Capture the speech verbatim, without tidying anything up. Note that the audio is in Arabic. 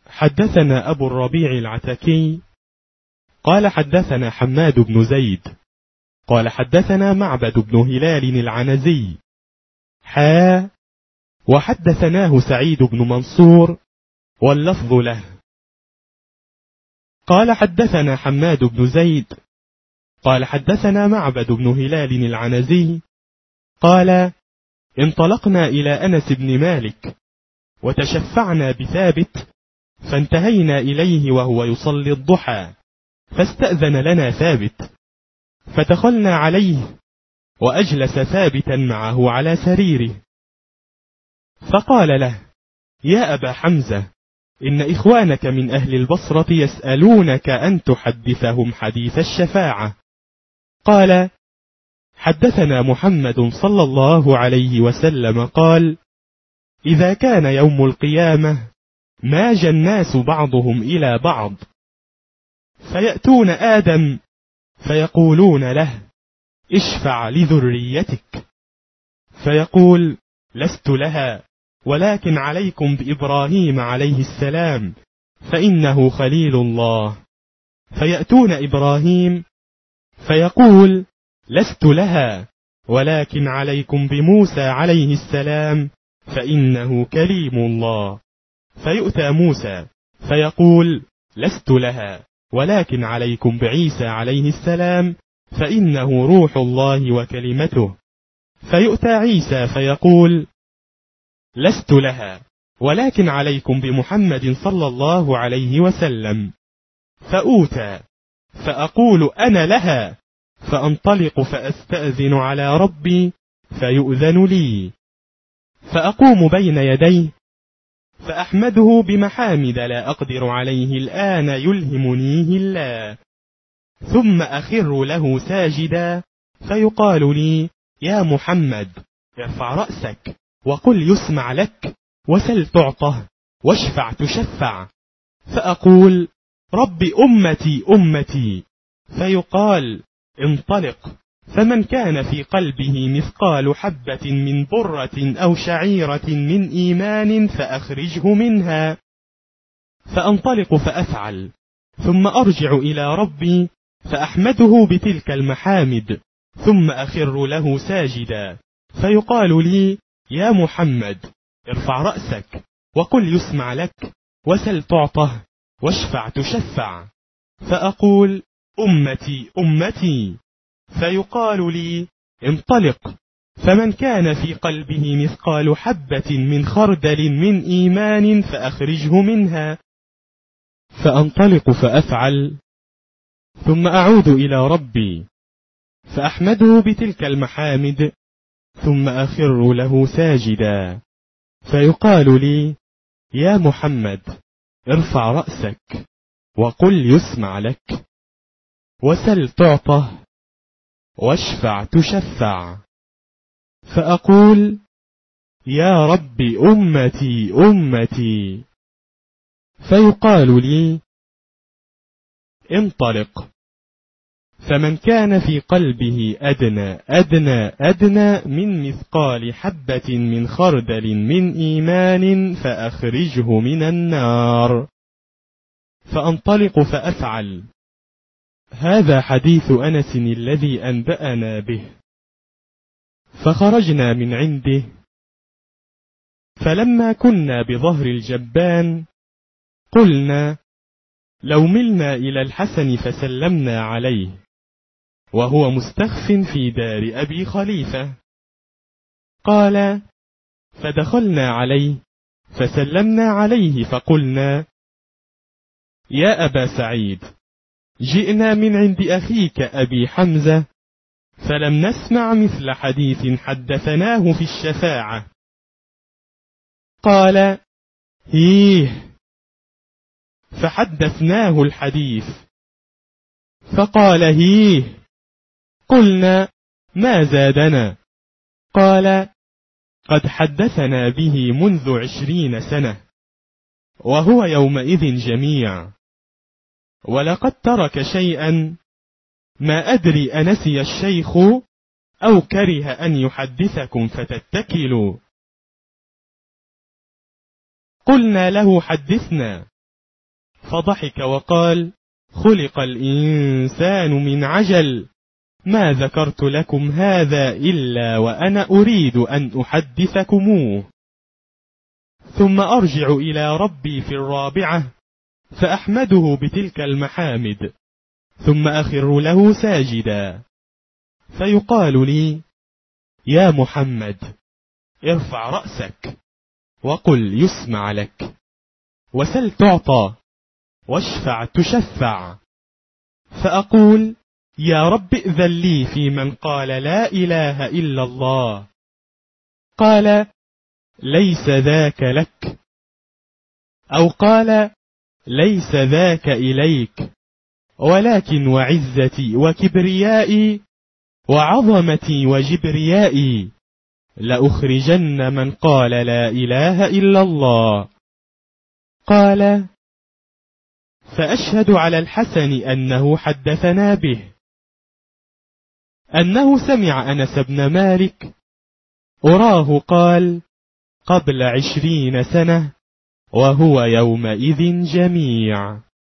حدثنا أبو الربيع العتكي قال حدثنا حماد بن زيد قال حدثنا معبد بن هلال العنزي حا وحدثناه سعيد بن منصور واللفظ له قال حدثنا حماد بن زيد قال حدثنا معبد بن هلال العنزي قال انطلقنا إلى أنس بن مالك وتشفعنا بثابت فانتهينا إليه وهو يصلي الضحى فاستأذن لنا ثابت فدخلنا عليه وأجلس ثابتا معه على سريره فقال له يا أبا حمزة إن إخوانك من أهل البصرة يسألونك أن تحدثهم حديث الشفاعة. قال حدثنا محمد صلى الله عليه وسلم قال إذا كان يوم القيامة ماج الناس بعضهم إلى بعض فيأتون آدم فيقولون له اشفع لذريتك فيقول لست لها ولكن عليكم بإبراهيم عليه السلام فإنه خليل الله. فيأتون إبراهيم فيقول لست لها ولكن عليكم بموسى عليه السلام فإنه كليم الله. فيؤتى موسى فيقول لست لها ولكن عليكم بعيسى عليه السلام فإنه روح الله وكلمته. فيؤتى عيسى فيقول لست لها ولكن عليكم بمحمد صلى الله عليه وسلم. فأوتى فأقول أنا لها فأنطلق فأستأذن على ربي فيؤذن لي فأقوم بين يديه فأحمده بمحامد لا أقدر عليه الآن يلهمنيه الله ثم أخر له ساجدا فيقال لي يا محمد ارفع رأسك وقل يسمع لك وسل تعطه واشفع تشفع. فأقول رب أمتي أمتي فيقال انطلق فمن كان في قلبه مثقال حبة من برة أو شعيرة من إيمان فأخرجه منها. فأنطلق فأفعل ثم أرجع إلى ربي فأحمده بتلك المحامد ثم أخر له ساجدا فيقال لي يا محمد ارفع رأسك وقل يسمع لك وسل تعطه واشفع تشفع. فأقول أمتي أمتي فيقال لي انطلق فمن كان في قلبه مثقال حبة من خردل من إيمان فأخرجه منها. فأنطلق فأفعل ثم أعود إلى ربي فأحمده بتلك المحامد ثم أخر له ساجدا فيقال لي يا محمد ارفع رأسك وقل يسمع لك وسل تعطه واشفع تشفع. فأقول يا رب أمتي أمتي فيقال لي انطلق فمن كان في قلبه أدنى أدنى أدنى من مثقال حبة من خردل من إيمان فأخرجه من النار. فأنطلق فأفعل. هذا حديث أنس الذي أنبأنا به. فخرجنا من عنده فلما كنا بظهر الجبان قلنا لو ملنا إلى الحسن فسلمنا عليه وهو مستخف في دار أبي خليفة. قال فدخلنا عليه فسلمنا عليه فقلنا يا أبا سعيد جئنا من عند أخيك أبي حمزة فلم نسمع مثل حديث حدثناه في الشفاعة. قال هيه فحدثناه الحديث فقال هيه. قلنا ما زادنا. قال قد حدثنا به منذ عشرين سنة وهو يومئذ جميع ولقد ترك شيئا ما أدري أنسي الشيخ أو كره أن يحدثكم فتتكلوا. قلنا له حدثنا فضحك وقال: خلق الإنسان من عجل، ما ذكرت لكم هذا إلا وأنا أريد أن أحدثكموه. ثم أرجع إلى ربي في الرابعة فأحمده بتلك المحامد، ثم أخر له ساجدا، فيقال لي: يا محمد، ارفع رأسك وقل يسمع لك، وسل تعطى، واشفع تشفع. فأقول: يا رب ائذن لي في من قال لا إله إلا الله. قال: ليس ذاك لك، أو قال: ليس ذاك إليك، ولكن وعزتي وكبريائي وعظمتي وجبريائي لأخرجن من قال لا إله إلا الله. قال: فأشهد على الحسن أنه حدثنا به، أنه سمع أنس بن مالك أراه قال قبل عشرين سنة وهو يومئذ جميع.